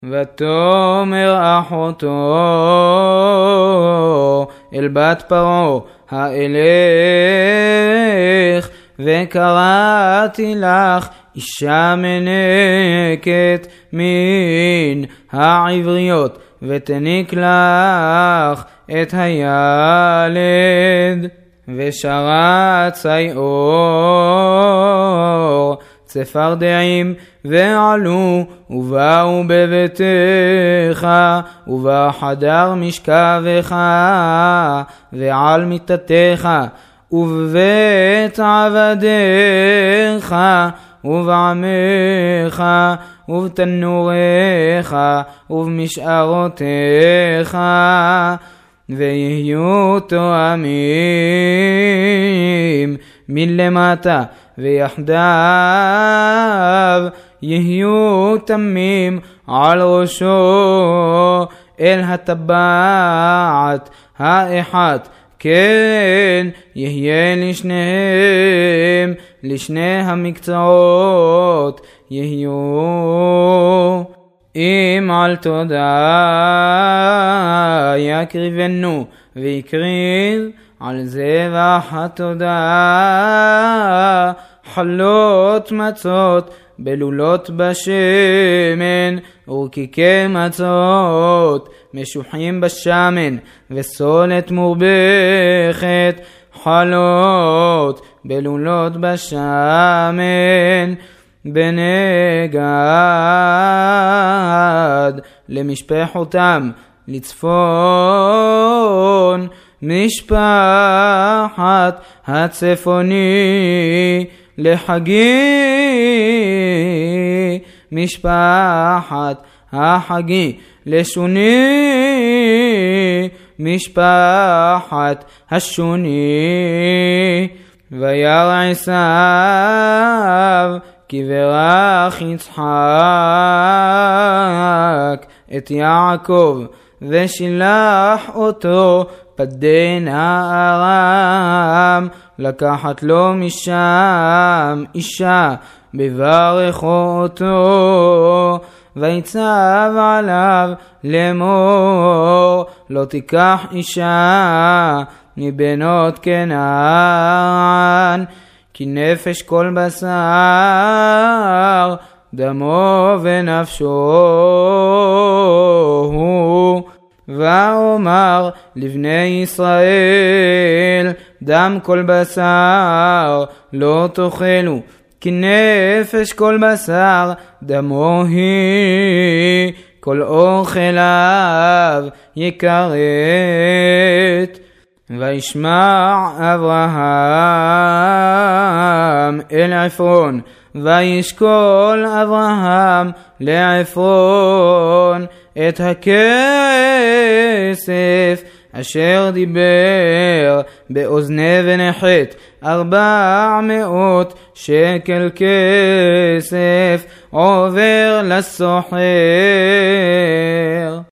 ותאמר אחותו אל בת פרעה, האלך וקראתי לך אישה מנקת מן העבריות, ותניק לך את הילד. ושרץ היאור צפרדעים ועלו ובאו בביתך ובחדר משכבך ועל מיטתך ובבית עבדיך ובעמך ובתנוריך ובמשארותיך, ויהיו תואמים מלמטה ויחדיו יהיו תמים על ראשו אל הטבעת האחת, כן יהיה לשניהם, לשני המקצועות יהיו. אם על תודה יקריבנו ויקריב על זבח התודה חלות מצות בלולות בשמן ורקיקי מצות משוחים בשמן וסולת מורבכת, חלות בלולות בשמן בנגד למשפחותם לצפון משפחת הצפוני לחגי משפחת החגי לשוני משפחת השוני. וירא עשיו כי ברך יצחק את יעקב ושילח אותו פדן הארם לקחת לו משם אישה בברך אותו. ויצב עליו לאמור לא תיקח אישה מבנות כנען, כי נפש כל בשר דמו ונפשו הוא. ואומר לבני ישראל דם כל בשר לא תאכלו, כי נפש כל בשר דמו היא, כל אוכליו יכרת. וישמע אברהם אל עפרון, וישקול אברהם לעפרון את הכסף אשר דיבר באוזני ונחת 400 שקל כסף עובר לסוחר.